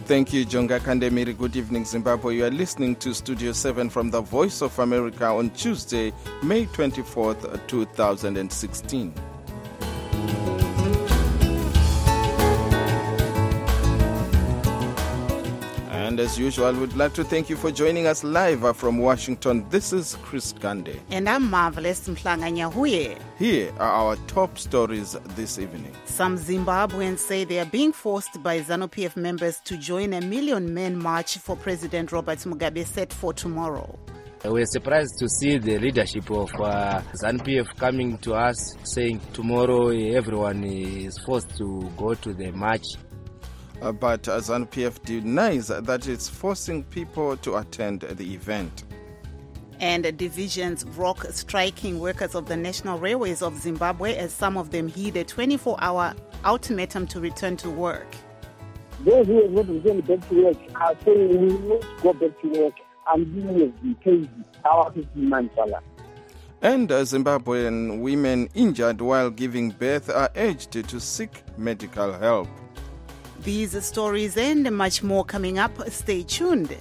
Thank you, Jonga Kandemiri. Good evening, Zimbabwe. You are listening to Studio 7 from the Voice of America on Tuesday, May 24th, 2016. And as usual, we'd like to thank you for joining us live from Washington. This is Chris Gande. And I'm Marvelous Mhlanga-Nyahuye. Here are our top stories this evening. Some Zimbabweans say they are being forced by ZANU-PF members to join a million-man march for President Robert Mugabe set for tomorrow. We're surprised to see the leadership of ZANU-PF coming to us saying tomorrow everyone is forced to go to the march. But ZANU-PF denies that it's forcing people to attend the event. And divisions rock striking workers of the National Railways of Zimbabwe as some of them heed a 24-hour ultimatum to return to work. Those who have not returned back to work are saying we will not go back to work until we have been paid our 15-month salary. And Zimbabwean women injured while giving birth are urged to seek medical help. These stories and much more coming up. Stay tuned.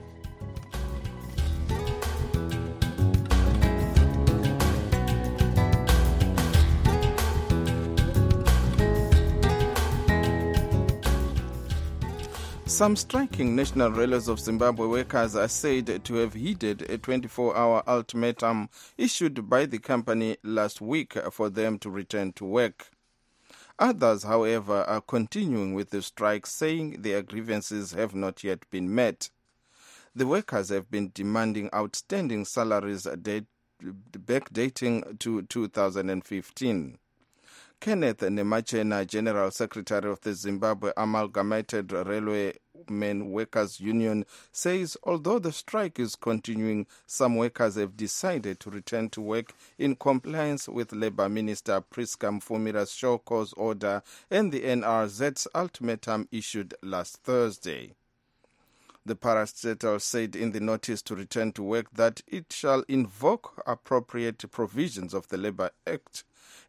Some striking National Railways of Zimbabwe workers are said to have heeded a 24-hour ultimatum issued by the company last week for them to return to work. Others, however, are continuing with the strike, saying their grievances have not yet been met. The workers have been demanding outstanding salaries backdating to 2015. Kenneth Nemachena, General Secretary of the Zimbabwe Amalgamated Railwaymen Workers Union, says although the strike is continuing, some workers have decided to return to work in compliance with Labour Minister Priska Mfumira's show cause order and the NRZ's ultimatum issued last Thursday. The parastatal said in the notice to return to work that it shall invoke appropriate provisions of the Labour Act,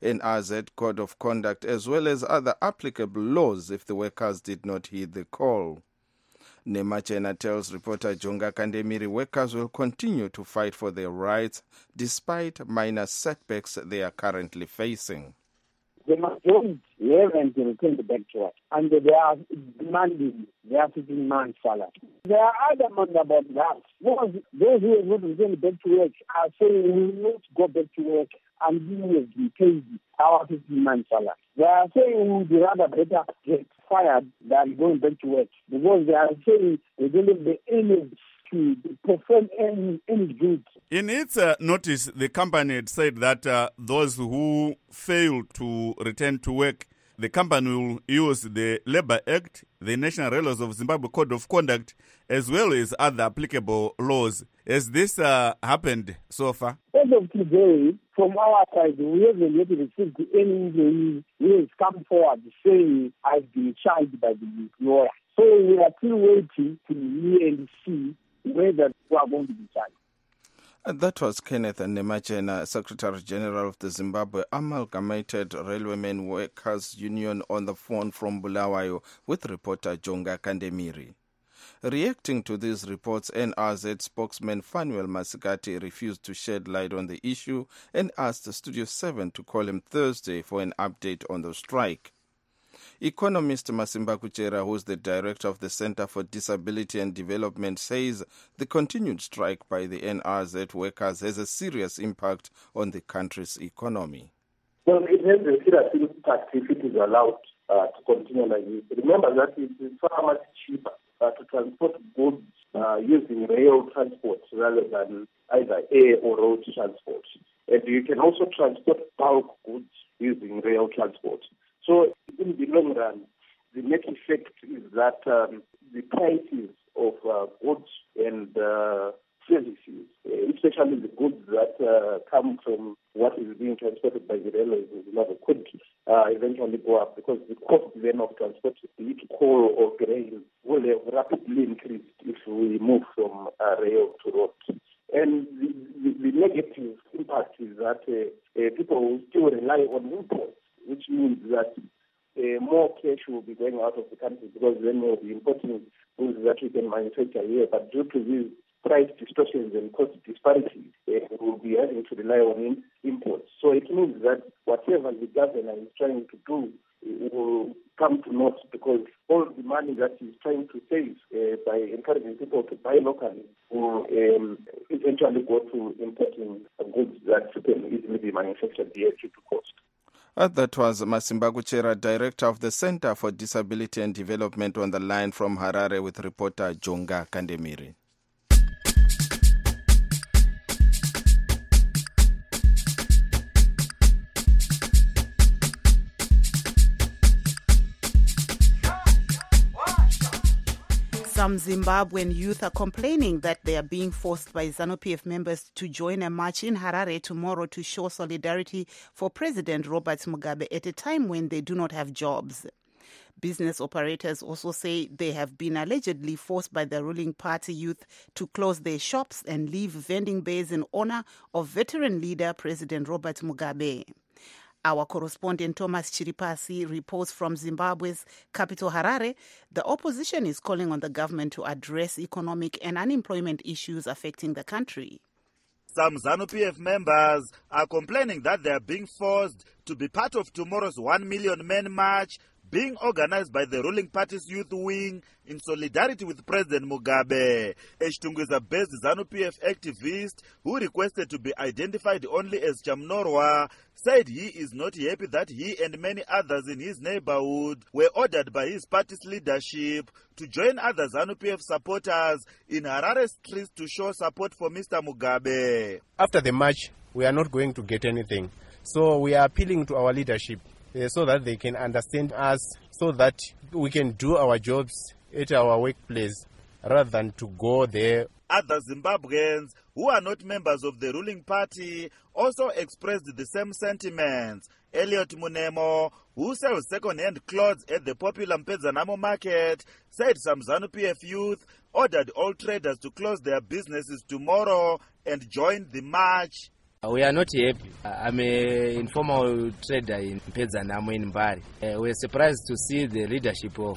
NRZ Code of Conduct, as well as other applicable laws if the workers did not heed the call. Nemachena tells reporter Jonga Kandemiri workers will continue to fight for their rights despite minor setbacks they are currently facing. The majority haven't returned back to work, and they are demanding their 15-month salary. There are other ones about that. Those who have not returned back to work are saying we will not go back to work until we have been paid our 15-month salary. They are saying we would rather better get fired than going back to work, because they are saying they don't have the energy to perform any good. In its notice, the company had said that those who fail to return to work, the company will use the Labour Act, the National Railways of Zimbabwe Code of Conduct, as well as other applicable laws. Has this happened so far? As of today, from our side, we haven't yet received any employee who has come forward saying I've been charged by the employer. So we are still waiting to hear and see whether we are going to be charged. That was Kenneth Nemachena, Secretary General of the Zimbabwe Amalgamated Railwaymen Workers Union, on the phone from Bulawayo with reporter Jonga Kandemiri. Reacting to these reports, NRZ spokesman Fanuel Masikati refused to shed light on the issue and asked Studio 7 to call him Thursday for an update on the strike. Economist Masimba Kuchera, who is the director of the Center for Disability and Development, says the continued strike by the NRZ workers has a serious impact on the country's economy. Well, it has a serious impact if it is allowed to continue like this. Remember that it is far much cheaper to transport goods using rail transport rather than either air or road transport. And you can also transport bulk goods using rail transport. So in the long run, the net effect is that the prices of goods and services, especially the goods that come from what is being transported by the railways in Zimbabwe, could eventually go up, because the cost then of transport, be it coal or grain, will have rapidly increased if we move from rail to road. And the negative impact is that people will still rely on imports, which means that more cash will be going out of the country, because then we'll be importing goods that we can manufacture here, but due to these price distortions and cost disparities, we will be having to rely on imports. So it means that whatever the governor is trying to do will come to naught, because all the money that he's trying to save by encouraging people to buy locally will eventually go to importing goods that can easily be manufactured here due to cost. That was Masimba Kuchera, Director of the Center for Disability and Development, on the line from Harare with reporter Jonga Kandemiri. Some Zimbabwean youth are complaining that they are being forced by ZANU-PF members to join a march in Harare tomorrow to show solidarity for President Robert Mugabe at a time when they do not have jobs. Business operators also say they have been allegedly forced by the ruling party youth to close their shops and leave vending bays in honor of veteran leader President Robert Mugabe. Our correspondent Thomas Chiripasi reports from Zimbabwe's capital Harare. The opposition is calling on the government to address economic and unemployment issues affecting the country. Some ZANU-PF members are complaining that they are being forced to be part of tomorrow's 1 million men march being organized by the ruling party's youth wing in solidarity with President Mugabe. A Chitungwiza-based ZANU-PF activist who requested to be identified only as Chamnorwa said he is not happy that he and many others in his neighborhood were ordered by his party's leadership to join other ZANU-PF supporters in Harare streets to show support for Mr. Mugabe. After the march, we are not going to get anything. So we are appealing to our leadership so that they can understand us, so that we can do our jobs at our workplace rather than to go there. Other Zimbabweans who are not members of the ruling party also expressed the same sentiments. Elliot Munemo, who sells second-hand clothes at the popular Mpedzanamo market, said some ZANU-PF youth ordered all traders to close their businesses tomorrow and join the march. We are not happy. I'm an informal trader in Mpedzanamo in Mbari. We're surprised to see the leadership of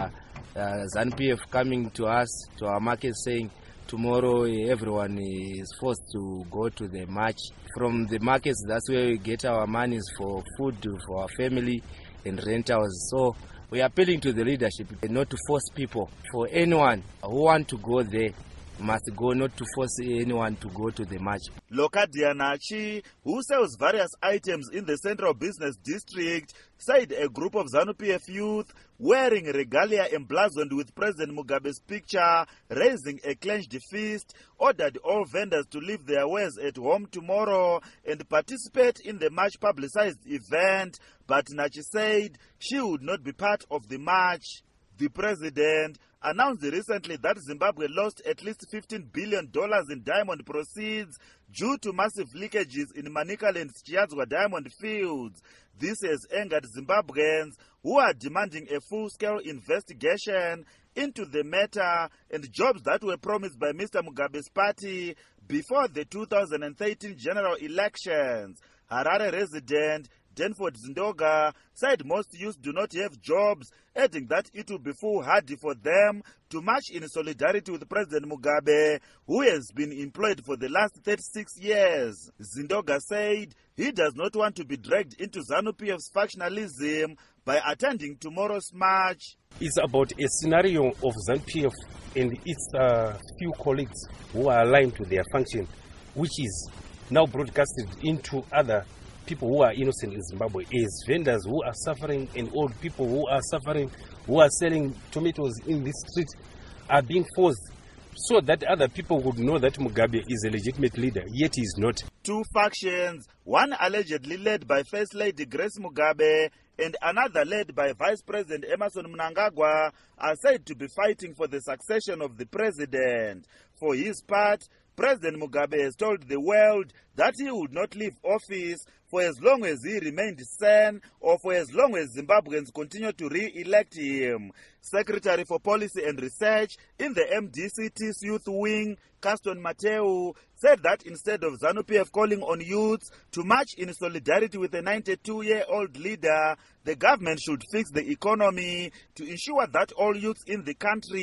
ZANU-PF coming to us, to our market, saying tomorrow everyone is forced to go to the march. From the markets, that's where we get our monies for food for our family and rentals. So we are appealing to the leadership not to force people. For anyone who want to go there, must go, not to force anyone to go to the march. Lokadia Nachi, who sells various items in the Central Business District, said a group of ZANU-PF youth wearing regalia emblazoned with President Mugabe's picture, raising a clenched fist, ordered all vendors to leave their wares at home tomorrow and participate in the much publicized event. But Nachi said she would not be part of the march. The president announced recently that Zimbabwe lost at least $15 billion in diamond proceeds due to massive leakages in Manicaland's Chiadzwa diamond fields. This has angered Zimbabweans who are demanding a full-scale investigation into the matter and jobs that were promised by Mr. Mugabe's party before the 2013 general elections. Harare resident Denford Zindoga said most youth do not have jobs, adding that it will be foolhardy for them to march in solidarity with President Mugabe, who has been employed for the last 36 years. Zindoga said he does not want to be dragged into ZANU-PF's factionalism by attending tomorrow's march. It's about a scenario of ZANU-PF and its few colleagues who are aligned to their function, which is now broadcasted into other people who are innocent in Zimbabwe, as vendors who are suffering and old people who are suffering, who are selling tomatoes in the street, are being forced so that other people would know that Mugabe is a legitimate leader, yet he is not. Two factions, one allegedly led by First Lady Grace Mugabe and another led by Vice President Emmerson Mnangagwa, are said to be fighting for the succession of the president. For his part, President Mugabe has told the world that he would not leave office for as long as he remained sane or for as long as Zimbabweans continue to re-elect him. Secretary for Policy and Research in the MDCT's youth wing, Caston Mateu, said that instead of ZANU-PF calling on youths to march in solidarity with a 92-year-old leader, the government should fix the economy to ensure that all youths in the country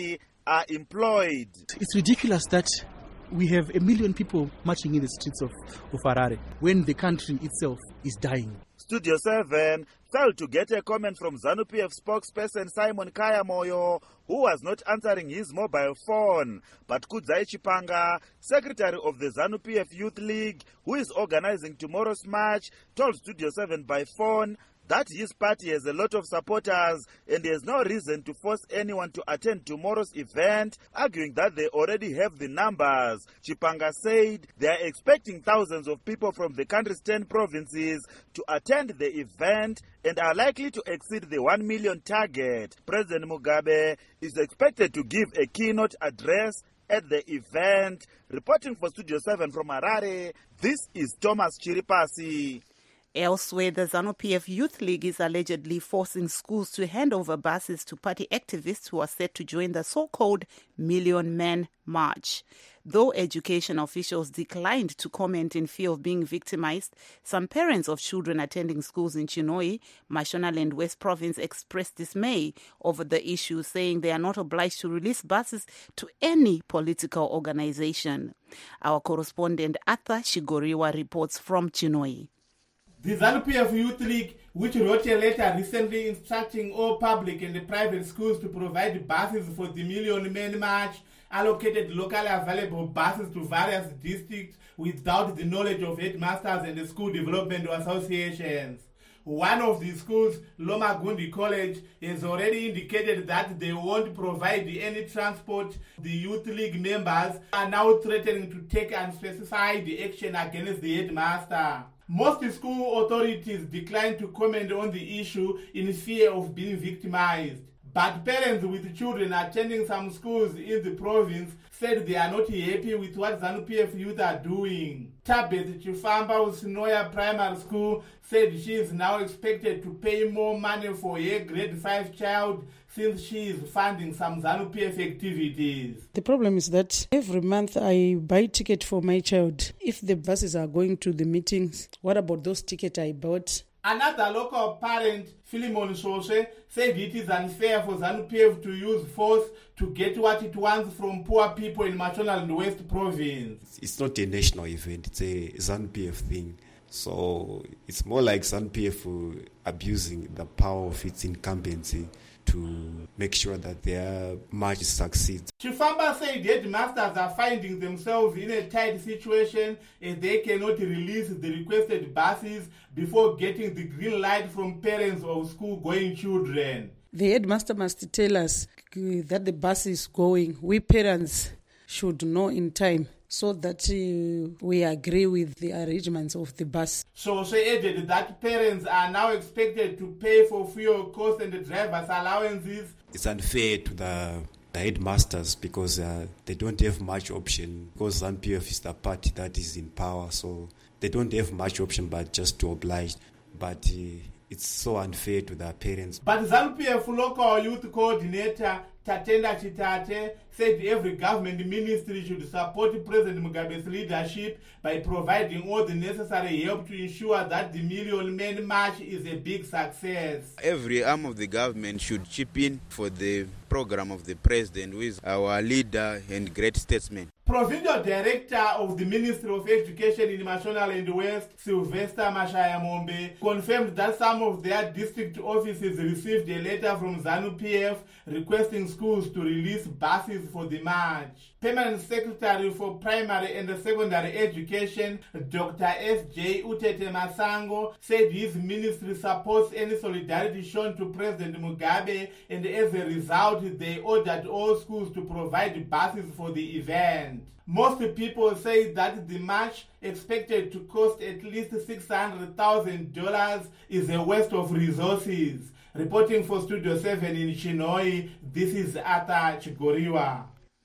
are employed. It's ridiculous that we have 1 million people marching in the streets of Harare when the country itself is dying. Studio 7 failed to get a comment from ZANU-PF spokesperson Simon Kayamoyo, who was not answering his mobile phone. But Kudzai Chipanga, secretary of the ZANU-PF Youth League, who is organizing tomorrow's march, told Studio 7 by phone that his party has a lot of supporters and there's no reason to force anyone to attend tomorrow's event, arguing that they already have the numbers. Chipanga said they are expecting thousands of people from the country's 10 provinces to attend the event and are likely to exceed the 1 million target. President Mugabe is expected to give a keynote address at the event. Reporting for Studio 7 from Harare, this is Thomas Chiripasi. Elsewhere, the ZANU-PF Youth League is allegedly forcing schools to hand over buses to party activists who are set to join the so-called Million Men March. Though education officials declined to comment in fear of being victimized, some parents of children attending schools in Chinhoyi, Mashonaland West Province, expressed dismay over the issue, saying they are not obliged to release buses to any political organization. Our correspondent Arthur Shigoriwa reports from Chinhoyi. The ZANU-PF Youth League, which wrote a letter recently instructing all public and private schools to provide buses for the Million Men March, allocated locally available buses to various districts without the knowledge of headmasters and the school development associations. One of the schools, Loma Gundi College, has already indicated that they won't provide any transport. The Youth League members are now threatening to take unspecified action against the headmaster. Most school authorities declined to comment on the issue in fear of being victimized. But parents with children attending some schools in the province said they are not happy with what ZANU-PF youth are doing. Tabet Chifamba of Sinoya Primary School said she is now expected to pay more money for her grade 5 child since she is funding some ZANU-PF activities. The problem is that every month I buy ticket for my child. If the buses are going to the meetings, what about those tickets I bought? Another local parent, Philemon Shoshe, said it is unfair for ZANU-PF to use force to get what it wants from poor people in Mashonaland West Province. It's not a national event, it's a ZANU-PF thing. So it's more like ZANU-PF abusing the power of its incumbency to make sure that their march succeeds. Chifamba said headmasters are finding themselves in a tight situation as they cannot release the requested buses before getting the green light from parents of school-going children. The headmaster must tell us that the bus is going. We parents should know in time so that we agree with the arrangements of the bus. So she added that parents are now expected to pay for fuel costs and the driver's allowances. It's unfair to the headmasters because they don't have much option, because ZANU-PF is the party that is in power, so they don't have much option but just to oblige. But it's so unfair to the parents. But ZANU-PF local youth coordinator Tatenda Chitate said every government ministry should support President Mugabe's leadership by providing all the necessary help to ensure that the Million Men March is a big success. Every arm of the government should chip in for the program of the president, who is our leader and great statesman. Provincial Director of the Ministry of Education in Mashonaland West, Sylvester Mashaya Mombe, confirmed that some of their district offices received a letter from ZANU-PF requesting schools to release buses for the march. Permanent Secretary for Primary and Secondary Education, Dr. S.J. Utete Masango, said his ministry supports any solidarity shown to President Mugabe, and as a result, they ordered all schools to provide buses for the event. Most people say that the march, expected to cost at least $600,000, is a waste of resources. Reporting for Studio 7 in Chinhoyi, this is Arthur Chigoriwa.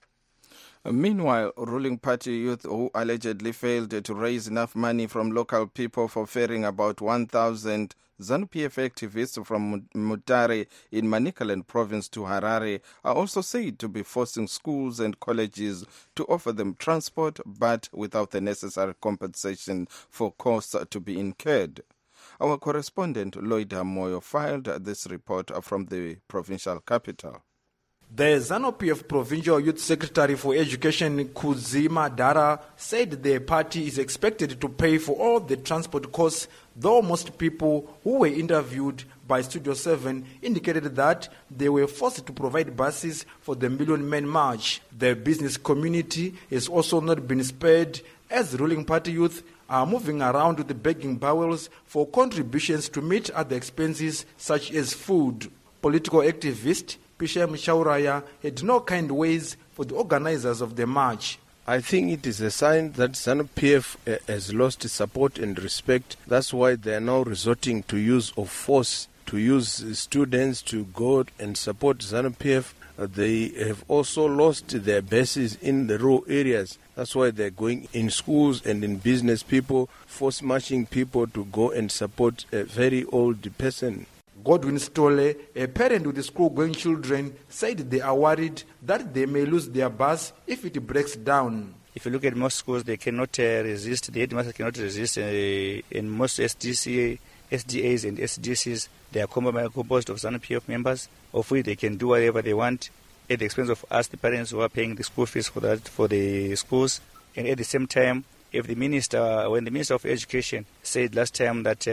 Meanwhile, ruling party youth who allegedly failed to raise enough money from local people for ferrying about 1,000 ZANU-PF activists from Mutare in Manicaland province to Harare are also said to be forcing schools and colleges to offer them transport, but without the necessary compensation for costs to be incurred. Our correspondent Lloyd Moyo filed this report from the provincial capital. The ZANU-PF Provincial Youth Secretary for Education, Kuzima Dara, said the party is expected to pay for all the transport costs, though most people who were interviewed by Studio 7 indicated that they were forced to provide buses for the Million Men March. The business community has also not been spared, as ruling party youth are moving around with the begging bowels for contributions to meet other expenses such as food. Political activist Pishem Shauraya had no kind ways for the organizers of the march. I think it is a sign that ZANU-PF has lost support and respect. That's why they are now resorting to use of force, to use students to go and support ZANU-PF. They have also lost their bases in the rural areas. That's why they're going in schools and in business, people force marching people to go and support a very old person. Godwin Stole, a parent with school-going children, said they are worried that they may lose their bus if it breaks down. If you look at most schools, they cannot resist, the headmaster cannot resist. In most SDAs and SDCs, they are composed of ZANU-PF members, of which they can do whatever they want at the expense of us, the parents who are paying the school fees for the schools. And at the same time, when the Minister of Education said last time that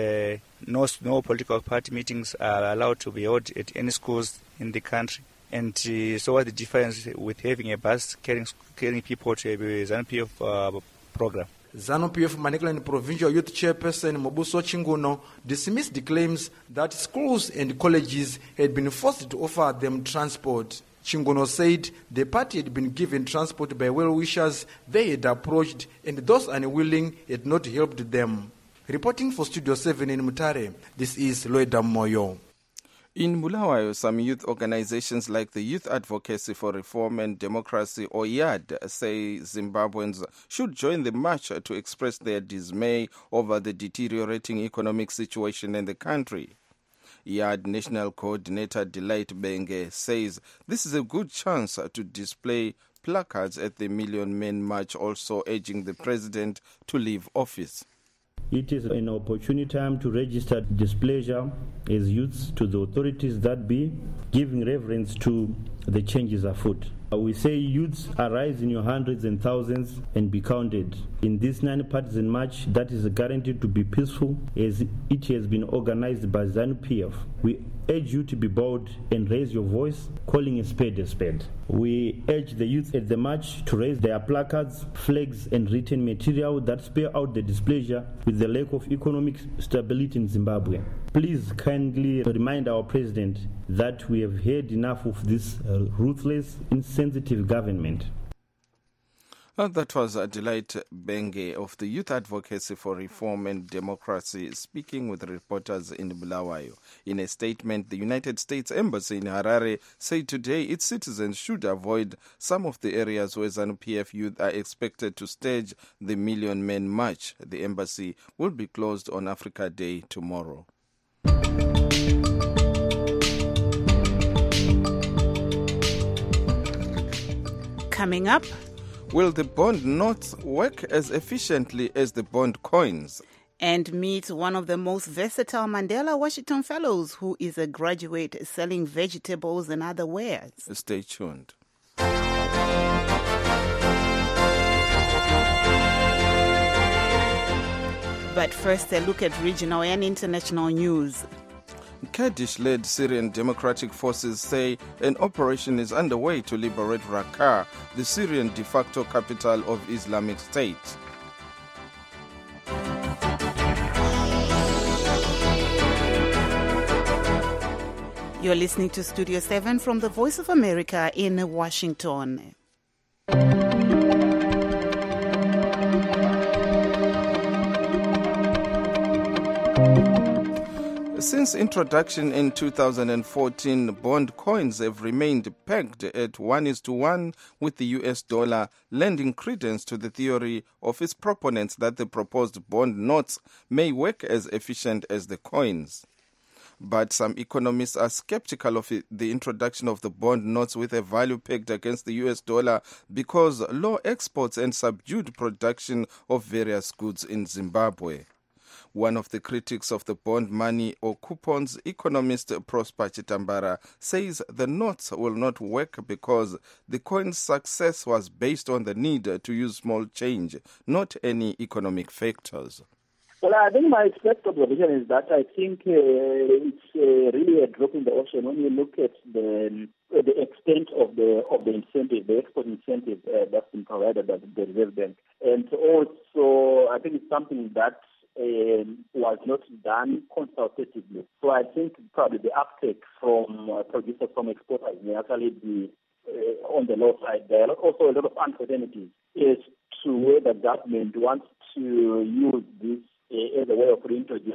no political party meetings are allowed to be held at any schools in the country, and so what's the difference with having a bus carrying people to a ZANU-PF program? ZANU-PF Manicaland Provincial Youth Chairperson Mobuso Chinguno dismissed the claims that schools and colleges had been forced to offer them transport. Chinguno said the party had been given transport by well-wishers they had approached, and those unwilling had not helped them. Reporting for Studio 7 in Mutare, this is Loida Moyo. In Bulawayo, some youth organizations like the Youth Advocacy for Reform and Democracy, or YAD, say Zimbabweans should join the march to express their dismay over the deteriorating economic situation in the country. YAD National Coordinator Delight Benge says this is a good chance to display placards at the Million Men March, also urging the president to leave office. It is an opportune time to register displeasure as youths to the authorities that be, giving reverence to the changes afoot. We say youths, arise in your hundreds and thousands and be counted. In this non-partisan march that is guaranteed to be peaceful as it has been organized by ZANU-PF, we urge you to be bold and raise your voice, calling a spade a spade. We urge the youth at the march to raise their placards, flags and written material that spell out the displeasure with the lack of economic stability in Zimbabwe. Please kindly remind our president that we have had enough of this ruthless, insensitive government. That was Delight Benge of the Youth Advocacy for Reform and Democracy speaking with reporters in Bulawayo. In a statement, the United States Embassy in Harare said today its citizens should avoid some of the areas where ZANU-PF youth are expected to stage the Million Men March. The embassy will be closed on Africa Day tomorrow. Coming up, will the bond notes work as efficiently as the bond coins? And meet one of the most versatile Mandela Washington Fellows, who is a graduate selling vegetables and other wares. Stay tuned. But first, a look at regional and international news. Kurdish-led Syrian Democratic Forces say an operation is underway to liberate Raqqa, the Syrian de facto capital of Islamic State. You're listening to Studio 7 from the Voice of America in Washington. Since introduction in 2014, bond coins have remained pegged at 1:1 with the US dollar, lending credence to the theory of its proponents that the proposed bond notes may work as efficient as the coins. But some economists are skeptical of the introduction of the bond notes with a value pegged against the US dollar because low exports and subdued production of various goods in Zimbabwe. One of the critics of the bond money or coupons, economist Prosper Chitambara, says the notes will not work because the coin's success was based on the need to use small change, not any economic factors. Well, I think my first observation is that I think it's really a drop in the ocean when you look at the extent of the incentive, the export incentive that's been provided by the Reserve Bank. And also, I think it's something that was not done consultatively. So I think probably the uptake from producers, from exporters may actually be on the low side. There are also a lot of uncertainties as to whether the government wants to use this as a way of reintroducing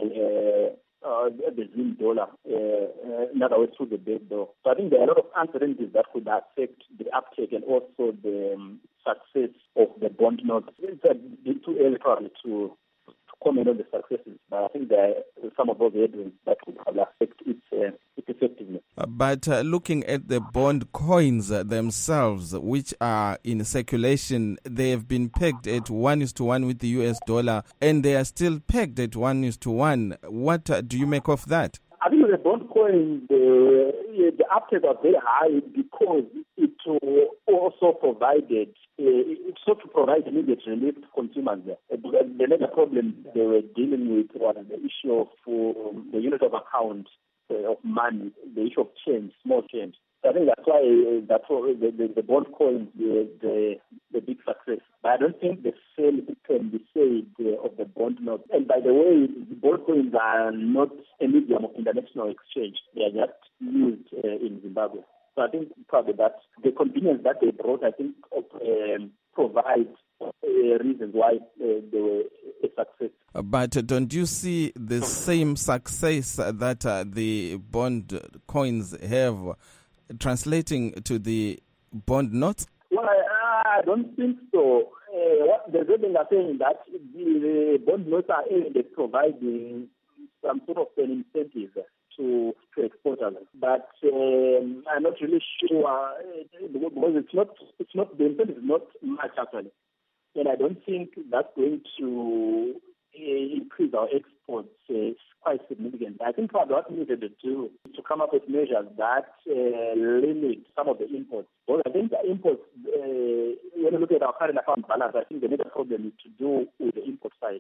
the Zim dollar, in other words, through the back door. So I think there are a lot of uncertainties that could affect the uptake and also the success of the bond notes. It's a bit too early probably to comment on the successes, but I think there are some of those headwinds that could affect its effectiveness. But looking at the bond coins themselves, which are in circulation, they have been pegged at 1:1 with the US dollar, and they are still pegged at 1:1. What do you make of that? I think the bond coins, the uptake was very high because it also provided, it sought to provide immediate relief to consumers. The major problem they were dealing with was the issue of the unit of account of money, the issue of change, small change. So I think that's why the bond coins, the big success. But I don't think the same can be said of the bond notes. And by the way, the bond coins are not a medium of international exchange. They are just used in Zimbabwe. So I think probably that the convenience that they brought, I think, provides reasons why they were a success. But don't you see the same success that the bond coins have translating to the bond notes? Well, I don't think so. What the Reserve are saying that the bond notes are aimed at providing some sort of an incentive to exporters, but I'm not really sure because it's not the incentive is not much actually, and I don't think that's going to increase our exports quite significantly. I think what we needed to do is to come up with measures that limit some of the imports. Well, I think the imports, when you look at our current account balance, I think the major problem is to do with the import side.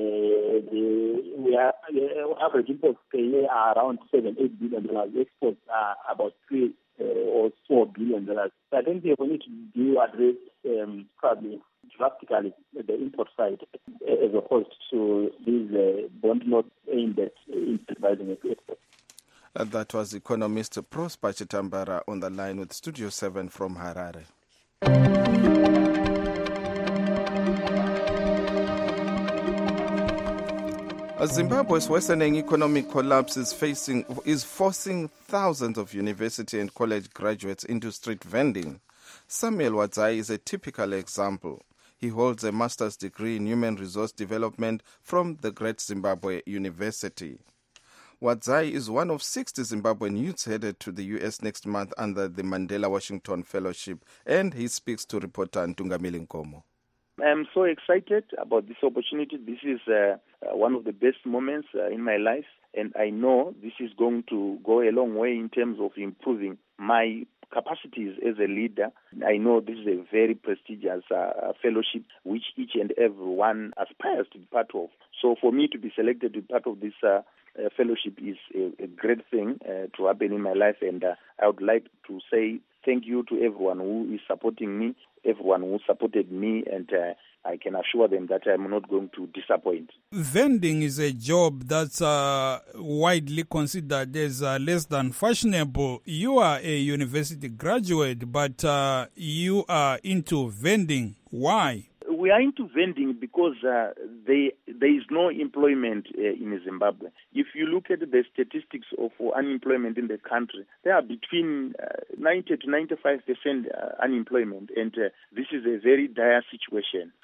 Average imports per year are around $7-8 billion. Exports are about $3 or $4 billion. So I think we need to address probably drastically the import side as opposed to these bond notes aimed at incentivizing exports. That was economist Prosper Chitambara on the line with Studio 7 from Harare. Zimbabwe's worsening economic collapse is forcing thousands of university and college graduates into street vending. Samuel Wadzai is a typical example. He holds a master's degree in human resource development from the Great Zimbabwe University. Wadzai is one of 60 Zimbabwean youths headed to the U.S. next month under the Mandela Washington Fellowship, and he speaks to reporter Ntungamili Nkomo. I'm so excited about this opportunity. This is one of the best moments in my life, and I know this is going to go a long way in terms of improving my capacities as a leader. I know this is a very prestigious fellowship which each and every one aspires to be part of. So for me to be selected to be part of this fellowship is a great thing to happen in my life, and I would like to say thank you to everyone who is supporting me, everyone who supported me, and I can assure them that I'm not going to disappoint. Vending is a job that's widely considered as less than fashionable. You are a university graduate, but you are into vending. Why? We are into vending because there is no employment in Zimbabwe. If you look at the statistics of unemployment in the country, there are between 90 to 95% unemployment, and this is a very dire situation.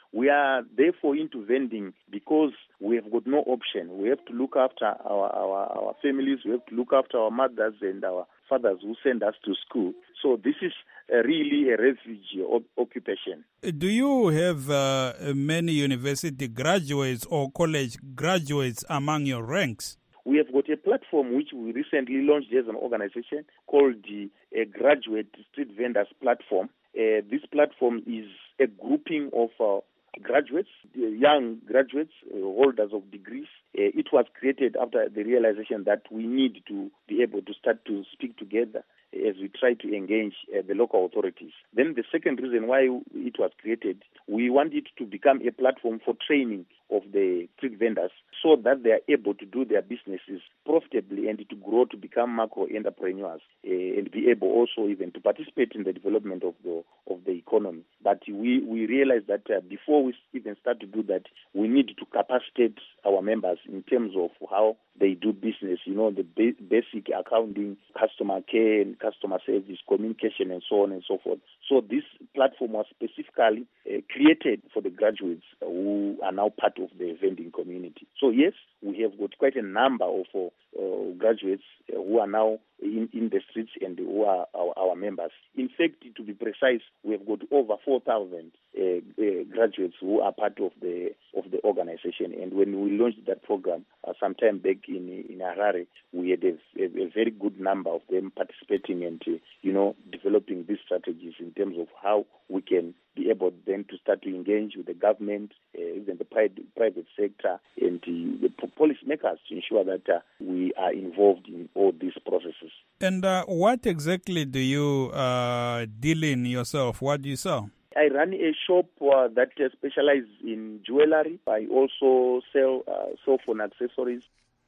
We are therefore into vending because we have got no option. We have to look after our families. We have to look after our mothers and our fathers who send us to school. So this is really a refugee occupation. Do you have many university graduates or college graduates among your ranks? We have got a platform which we recently launched as an organization called the Graduate Street Vendors Platform. This platform is a grouping of graduates, young graduates, holders of degrees. It was created after the realization that we need to be able to start to speak together as we try to engage the local authorities. Then the second reason why it was created, we want it to become a platform for training of the street vendors so that they are able to do their businesses profitably and to grow to become macro entrepreneurs and be able also even to participate in the development of the economy. But we realize that before we even start to do that, we need to capacitate our members in terms of how they do business, the basic accounting, customer care and customer service, communication and so on and so forth. So this platform was specifically created for the graduates who are now part of the vending community. So yes, we have got quite a number of graduates who are now in the streets and who are our members. In fact, to be precise, we have got over 4,000 graduates who are part of the organization. And when we launched that program sometime back in Harare, we had a very good number of them participating and developing these strategies in terms of how we can be able then to start to engage with the government, even the private sector, and the policymakers to ensure that we are involved in all these processes. And what exactly do you deal in yourself? What do you sell? I run a shop that specializes in jewelry. I also sell cell phone accessories.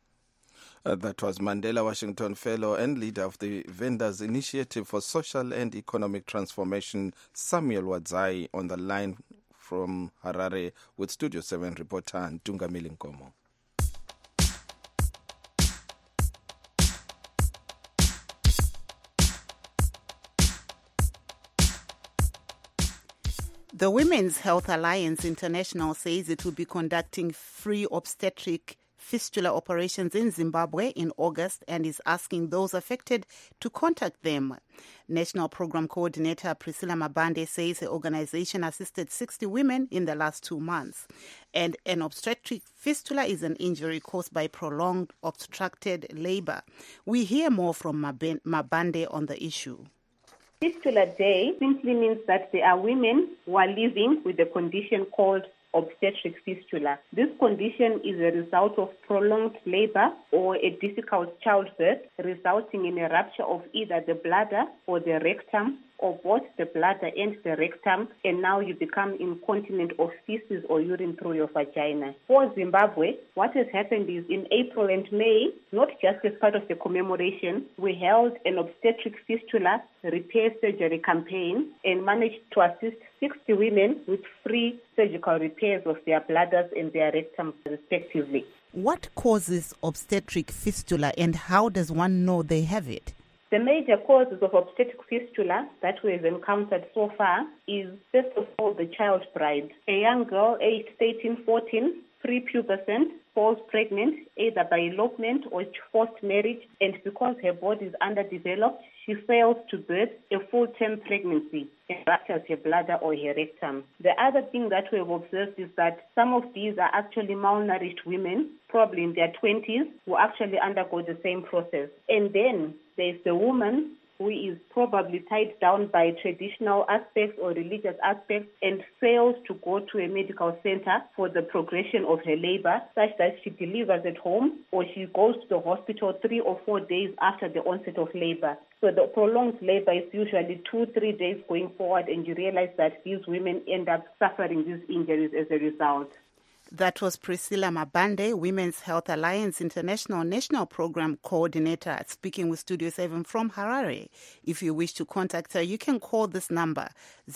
That was Mandela Washington Fellow and leader of the Vendors Initiative for Social and Economic Transformation, Samuel Wadzai, on the line from Harare with Studio 7 reporter Ntungamili Nkomo. The Women's Health Alliance International says it will be conducting free obstetric fistula operations in Zimbabwe in August and is asking those affected to contact them. National Program Coordinator Priscilla Mabande says the organization assisted 60 women in the last 2 months. And an obstetric fistula is an injury caused by prolonged obstructed labor. We hear more from Mabande on the issue. Fistula Day simply means that there are women who are living with a condition called obstetric fistula. This condition is a result of prolonged labor or a difficult childbirth, resulting in a rupture of either the bladder or the rectum, or both the bladder and the rectum, and now you become incontinent of feces or urine through your vagina. For Zimbabwe, what has happened is in April and May, not just as part of the commemoration, we held an obstetric fistula repair surgery campaign and managed to assist 60 women with free surgical repairs of their bladders and their rectums respectively. What causes obstetric fistula and how does one know they have it? The major causes of obstetric fistula that we have encountered so far is, first of all, the child bride. A young girl aged 13, 14, prepubescent, falls pregnant either by elopement or forced marriage, and because her body is underdeveloped, she fails to birth a full-term pregnancy and ruptures her bladder or her rectum. The other thing that we have observed is that some of these are actually malnourished women, probably in their 20s, who actually undergo the same process. And then there's the woman who is probably tied down by traditional aspects or religious aspects and fails to go to a medical center for the progression of her labor, such that she delivers at home or she goes to the hospital 3 or 4 days after the onset of labor. So the prolonged labor is usually 2-3 days going forward, and you realize that these women end up suffering these injuries as a result. That was Priscilla Mabande, Women's Health Alliance International National Program Coordinator, speaking with Studio 7 from Harare. If you wish to contact her, you can call this number,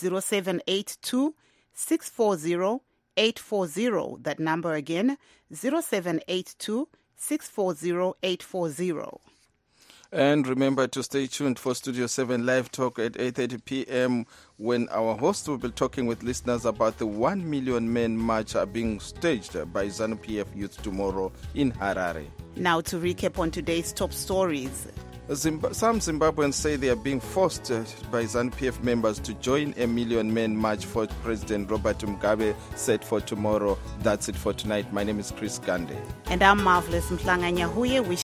0782 640 840. That number again, 0782 640 840. And remember to stay tuned for Studio 7 Live Talk at 8:30 p.m. when our host will be talking with listeners about the 1 Million Men March being staged by ZANU-PF youth tomorrow in Harare. Now to recap on today's top stories. Some Zimbabweans say they are being forced by ZANU-PF members to join a Million Men March for President Robert Mugabe set for tomorrow. That's it for tonight. My name is Chris Gande. And I'm Marvelous Mhlanga Nyahuye.